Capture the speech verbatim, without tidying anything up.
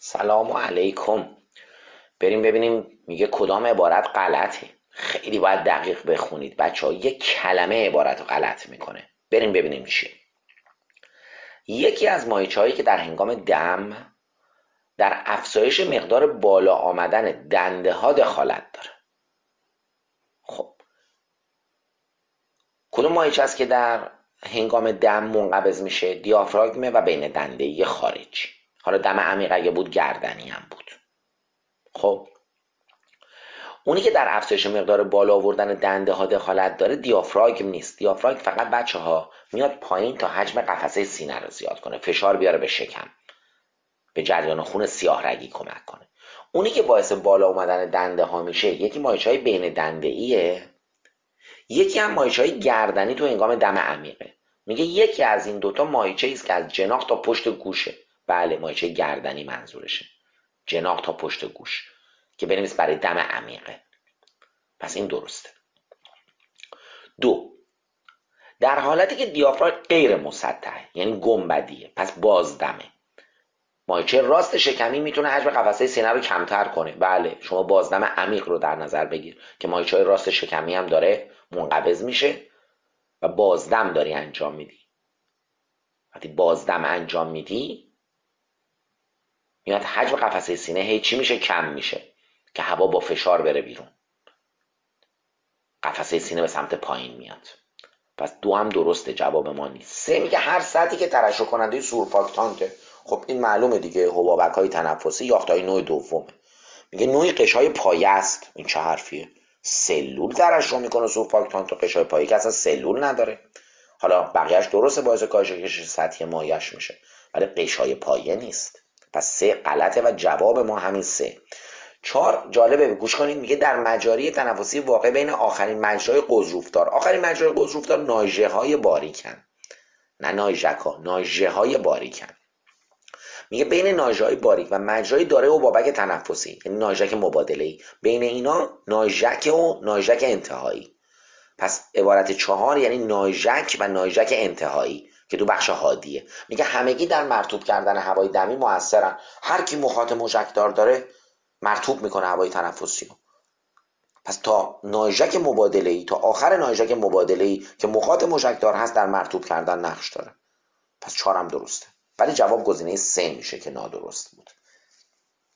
سلام علیکم. بریم ببینیم میگه کدام عبارت غلطه. خیلی باید دقیق بخونید بچه ها. یک کلمه عبارت رو غلط میکنه. بریم ببینیم چیه. یکی از ماهیچه هایی که در هنگام دم در افزایش مقدار بالا آمدن دنده ها دخالت داره. خب کدوم ماهیچه است که در هنگام دم منقبض میشه؟ دیافراگمه و بین دنده‌ای خارجی. حالا دم عمیق اگه بود گردنی هم بود. خب اونی که در افزایش مقدار بالا آوردن دنده ها دخالت داره دیافراگم نیست. دیافراگم فقط بچه ها میاد پایین تا حجم قفسه سینه رو زیاد کنه، فشار بیاره به شکم، به جریان خون سیاه رگی کمک کنه. اونی که باعث بالا اومدن دنده ها میشه یکی ماهیچه های بین دنده ایه، یکی هم ماهیچه های گردنی تو هنگام دم عمیقه. میگه یکی از این دوتا ماهیچه است که از جناق تا پشت گوشه. بله، ماهیچه گردنی منظورشه، جناق تا پشت گوش، که بنویس برای دم عمیقه. پس این درسته. دو، در حالتی که دیافراگم غیر مسطحه، یعنی گنبدیه، پس بازدمه. ماهیچه راست شکمی میتونه حجم قفسه سینه رو کمتر کنه. بله، شما بازدم عمیق رو در نظر بگیر که ماهیچه راست شکمی هم داره منقبض میشه و بازدم داری انجام میدی. وقتی بازدم انجام میدی میاد حجم قفسه سینه هی چی میشه؟ کم میشه که هوا با فشار بره بیرون، قفسه سینه به سمت پایین میاد. پس دو هم درسته، جواب ما نیست. سه میگه هر سطحی که ترشح کننده سورفاکتانته. خب این معلومه دیگه، حبابک های تنفسی، یاخت های نوع دومه. میگه نوعی قشای پایه است. این چه حرفیه؟ سلول ترشح میکنه سورفاکتانت، و قشای پایه که اصلا سلول نداره. حالا بقیهش درسته، باعث کاهش کشش سطحی مایش میشه، ولی قشای پایه نیست. پس سه غلطه و جواب ما همین سه. چهار جالبه، گوش کنید. میگه در مجاری تنفسی واقع بین آخرین مجرای قذروفتار. آخرین مجرای قذروفتار ناژه های باریکن، نه نایژک ها، ناژه های باریکن. میگه بین ناژه های باریک و مجرای دارای حبابک تنفسی، یعنی ناژک مبادله‌ای، بین اینا ناژک و ناژک انتهایی. پس عبارت چهار یعنی ناژک و ناژک انتهایی که تو بخش هادیه. میگه همگی در مرطوب کردن هوای دمی موثرن. هر کی مخاط موشکدار داره مرطوب میکنه هوای تنفسی رو. پس تا ناژک مبادله‌ای، تا آخر ناژک مبادله‌ای که مخاط موشکدار هست در مرطوب کردن نقش داره. پس چهار هم درسته، ولی جواب گزینه سه میشه که نادرست بود.